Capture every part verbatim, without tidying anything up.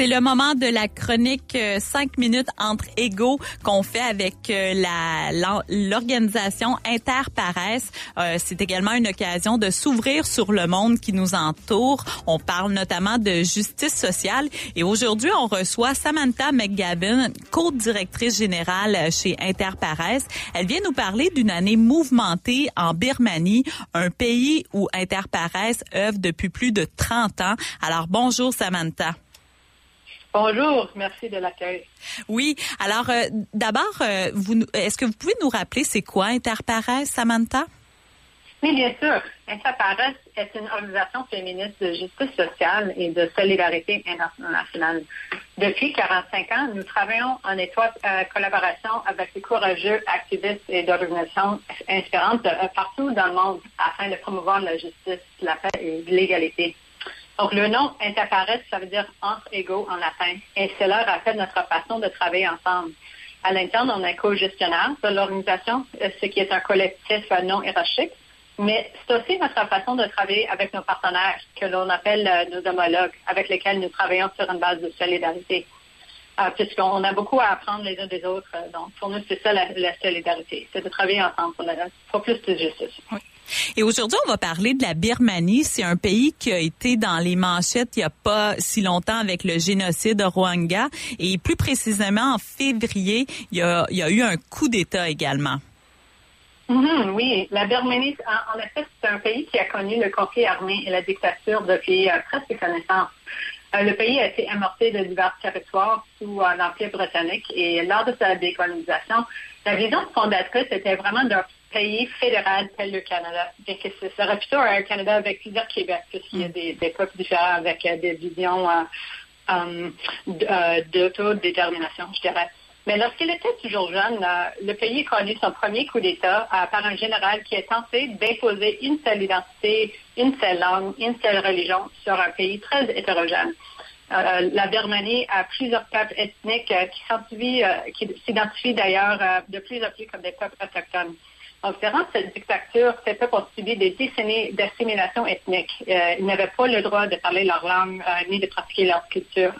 C'est le moment de la chronique euh, cinq minutes entre égaux qu'on fait avec euh, la l'organisation Interpares. Euh, c'est également une occasion de s'ouvrir sur le monde qui nous entoure. On parle notamment de justice sociale et aujourd'hui, on reçoit Samantha McGavin, co-directrice générale chez Interpares. Elle vient nous parler d'une année mouvementée en Birmanie, un pays où Interpares œuvre depuis plus de trente ans. Alors, bonjour Samantha. Bonjour, merci de l'accueil. Oui, alors euh, d'abord, euh, vous, est-ce que vous pouvez nous rappeler c'est quoi Interpares, Samantha? Oui, bien sûr. Interpares est une organisation féministe de justice sociale et de solidarité internationale. Depuis quarante-cinq ans, nous travaillons en étroite euh, collaboration avec des courageux activistes et d'organisations inspirantes euh, partout dans le monde afin de promouvoir la justice, la paix et l'égalité. Donc, le nom Interpares, ça veut dire entre égaux en latin, et cela rappelle notre façon de travailler ensemble. À l'interne, on est co-gestionnaire de l'organisation, ce qui est un collectif non hiérarchique, mais c'est aussi notre façon de travailler avec nos partenaires, que l'on appelle nos homologues, avec lesquels nous travaillons sur une base de solidarité. Euh, puisqu'on a beaucoup à apprendre les uns des autres. Donc, pour nous, c'est ça la, la solidarité, c'est de travailler ensemble pour, la, pour plus de justice. Oui. Et aujourd'hui, on va parler de la Birmanie. C'est un pays qui a été dans les manchettes il n'y a pas si longtemps avec le génocide au Rwanda. Et plus précisément, en février, il y a, il y a eu un coup d'État également. Mm-hmm, oui, la Birmanie, en, en effet, c'est un pays qui a connu le conflit armé et la dictature depuis euh, presque connaissance. Euh, le pays a été amorcé de divers territoires sous euh, l'Empire britannique et lors de sa décolonisation, la vision fondatrice était vraiment d'un pays fédéral tel le Canada, bien que ce serait plutôt un Canada avec plusieurs Québec, puisqu'il y a des, des peuples différents avec euh, des visions euh, euh, euh, d'autodétermination, je dirais. Mais lorsqu'il était toujours jeune, euh, le pays a connu son premier coup d'État euh, par un général qui est tenté d'imposer une seule identité, une seule langue, une seule religion sur un pays très hétérogène. Euh, la Birmanie a plusieurs peuples ethniques euh, qui s'identifient, euh, qui s'identifient d'ailleurs euh, de plus en plus comme des peuples autochtones. Donc, durant cette dictature, ces peuples ont subi des décennies d'assimilation ethnique. Euh, ils n'avaient pas le droit de parler leur langue euh, ni de pratiquer leur culture.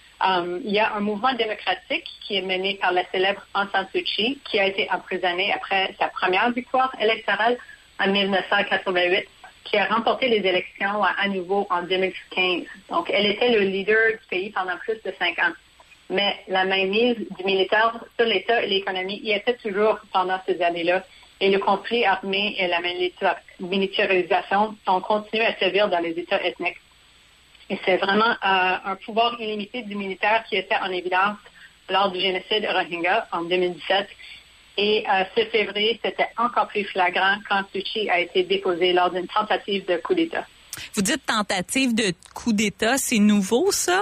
Um, il y a un mouvement démocratique qui est mené par la célèbre Aung San Suu Kyi, qui a été emprisonnée après sa première victoire électorale en dix-neuf cent quatre-vingt-huit, qui a remporté les élections à, à nouveau en deux mille quinze. Donc, elle était le leader du pays pendant plus de cinq ans. Mais la mainmise du militaire sur l'État et l'économie y était toujours pendant ces années-là. Et le conflit armé et la militarisation ont continué à sévir dans les États ethniques. Et c'est vraiment euh, un pouvoir illimité du militaire qui était en évidence lors du génocide Rohingya en deux mille dix-sept. Et euh, ce février, c'était encore plus flagrant quand Suu Kyi a été déposée lors d'une tentative de coup d'État. Vous dites tentative de coup d'État, c'est nouveau ça?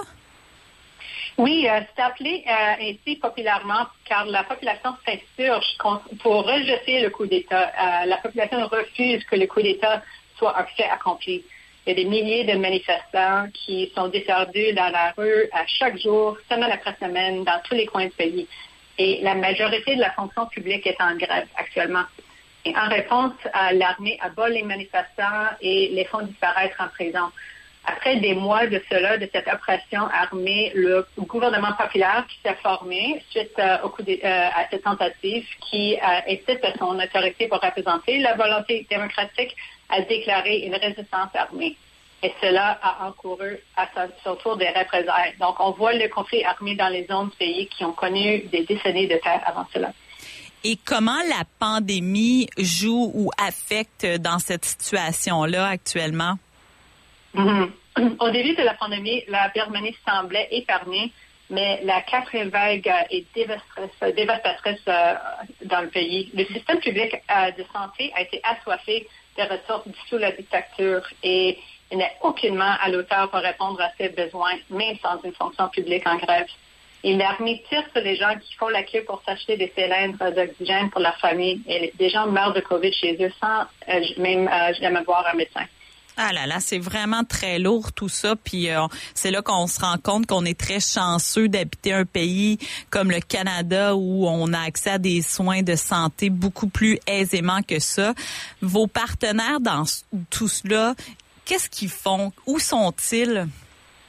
Oui, euh, c'est appelé euh, ainsi populairement car la population s'insurge pour rejeter le coup d'État. Euh, la population refuse que le coup d'État soit un fait accompli. Il y a des milliers de manifestants qui sont descendus dans la rue à chaque jour, semaine après semaine, dans tous les coins du pays. Et la majorité de la fonction publique est en grève actuellement. Et en réponse, l'armée abat les manifestants et les font disparaître en prison. Après des mois de cela, de cette oppression armée, le gouvernement populaire qui s'est formé suite euh, au coup de, euh, à cette tentative, qui euh, insiste à son autorité pour représenter la volonté démocratique, a déclaré une résistance armée. Et cela a encouru à son tour des représailles. Donc, on voit le conflit armé dans les zones du pays qui ont connu des décennies de guerre avant cela. Et comment la pandémie joue ou affecte dans cette situation-là actuellement? Mm-hmm. Au début de la pandémie, la Birmanie semblait épargnée, mais la quatrième vague est dévastatrice, dévastatrice euh, dans le pays. Le système public euh, de santé a été assoiffé des ressources sous la dictature et il n'est aucunement à l'auteur pour répondre à ses besoins, même sans une fonction publique en grève. Et l'armée tire sur les gens qui font la queue pour s'acheter des cylindres d'oxygène pour leur famille. Et des gens meurent de COVID chez eux sans euh, même euh, jamais voir un médecin. Ah là là, c'est vraiment très lourd tout ça. Puis euh, c'est là qu'on se rend compte qu'on est très chanceux d'habiter un pays comme le Canada où on a accès à des soins de santé beaucoup plus aisément que ça. Vos partenaires dans tout cela, qu'est-ce qu'ils font? Où sont-ils?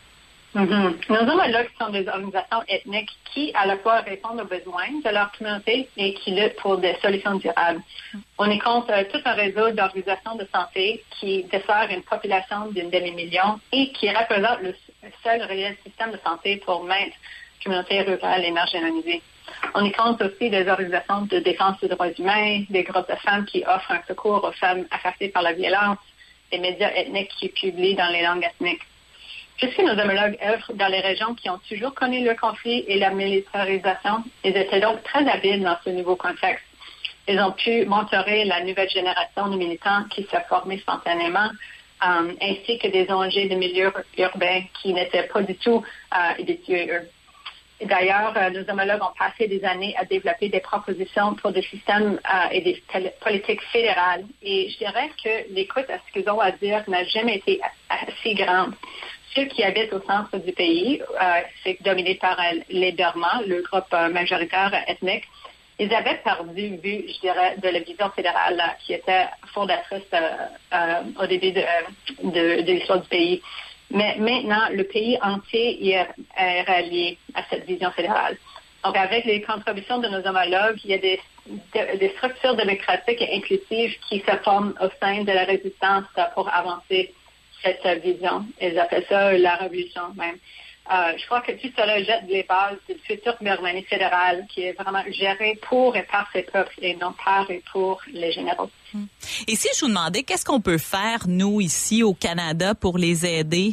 Mm-hmm. Nos homologues sont des organisations ethniques qui, à la fois, répondent aux besoins de leur communauté et qui luttent pour des solutions durables. On y compte euh, tout un réseau d'organisations de santé qui dessert une population d'une demi-million et qui représente le seul réel système de santé pour maintes communautés rurales et marginalisées. On y compte aussi des organisations de défense des droits humains, des groupes de femmes qui offrent un secours aux femmes affectées par la violence, des médias ethniques qui publient dans les langues ethniques. Puisque nos homologues œuvrent dans les régions qui ont toujours connu le conflit et la militarisation, ils étaient donc très habiles dans ce nouveau contexte. Ils ont pu mentorer la nouvelle génération de militants qui s'est formée spontanément, euh, ainsi que des O N G de milieux urbains qui n'étaient pas du tout euh, habitués eux. D'ailleurs, euh, nos homologues ont passé des années à développer des propositions pour des systèmes euh, et des politiques fédérales. Et je dirais que l'écoute à ce qu'ils ont à dire n'a jamais été assez grande. Ceux qui habitent au centre du pays, euh, c'est dominé par euh, les Dormans, le groupe euh, majoritaire euh, ethnique, ils avaient perdu vue, je dirais, de la vision fédérale là, qui était fondatrice euh, euh, au début de, de, de l'histoire du pays. Mais maintenant, le pays entier y est, est rallié à cette vision fédérale. Donc, avec les contributions de nos homologues, il y a des, de, des structures démocratiques et inclusives qui se forment au sein de la résistance pour avancer cette vision. Ils appellent ça la révolution même. Euh, je crois que tout cela jette les bases d'une future Birmanie fédérale qui est vraiment gérée pour et par ses peuples et non par et pour les généraux. Et si je vous demandais, qu'est-ce qu'on peut faire, nous, ici au Canada, pour les aider?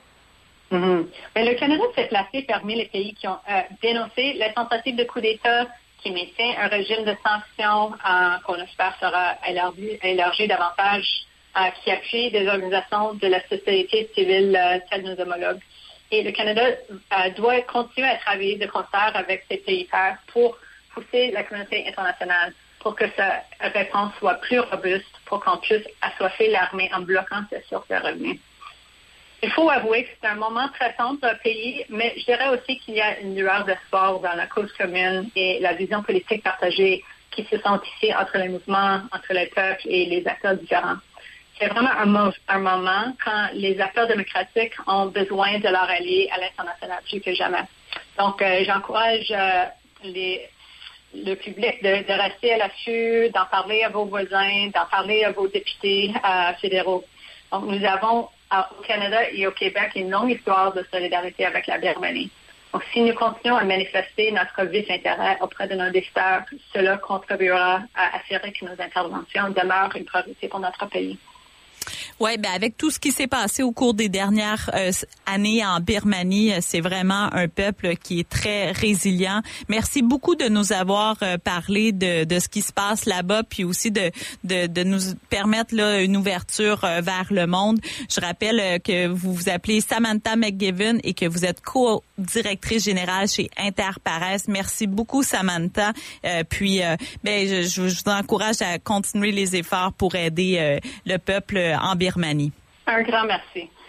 Mm-hmm. Mais le Canada s'est placé parmi les pays qui ont euh, dénoncé les tentatives de coup d'État, qui maintient un régime de sanctions euh, qu'on espère sera élargi, élargi davantage, euh, qui appuie des organisations de la société civile euh, telles nos homologues. Et le Canada euh, doit continuer à travailler de concert avec ses pays pairs pour pousser la communauté internationale, pour que sa réponse soit plus robuste, pour qu'on puisse assoiffer l'armée en bloquant ses sources de revenus. Il faut avouer que c'est un moment très sombre pour le pays, mais je dirais aussi qu'il y a une lueur d'espoir dans la cause commune et la vision politique partagée qui se sont ici entre les mouvements, entre les peuples et les acteurs différents. C'est vraiment un, mo- un moment quand les acteurs démocratiques ont besoin de leur alliés à l'international plus que jamais. Donc, euh, j'encourage euh, les, le public de, de rester à l'affût, d'en parler à vos voisins, d'en parler à vos députés euh, fédéraux. Donc, nous avons au Canada et au Québec une longue histoire de solidarité avec la Birmanie. Donc, si nous continuons à manifester notre vif intérêt auprès de nos décideurs, cela contribuera à assurer que nos interventions demeurent une priorité pour notre pays. Oui, ben avec tout ce qui s'est passé au cours des dernières euh, années en Birmanie, c'est vraiment un peuple qui est très résilient. Merci beaucoup de nous avoir euh, parlé de, de ce qui se passe là-bas, puis aussi de, de, de nous permettre là une ouverture euh, vers le monde. Je rappelle euh, que vous vous appelez Samantha McGivern et que vous êtes co-directrice générale chez Interpares. Merci beaucoup, Samantha. Euh, puis, euh, ben je, je vous encourage à continuer les efforts pour aider euh, le peuple en Birmanie. Un grand merci.